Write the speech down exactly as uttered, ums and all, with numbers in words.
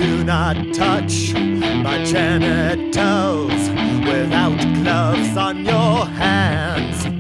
Do not touch my genitals without gloves on your hands.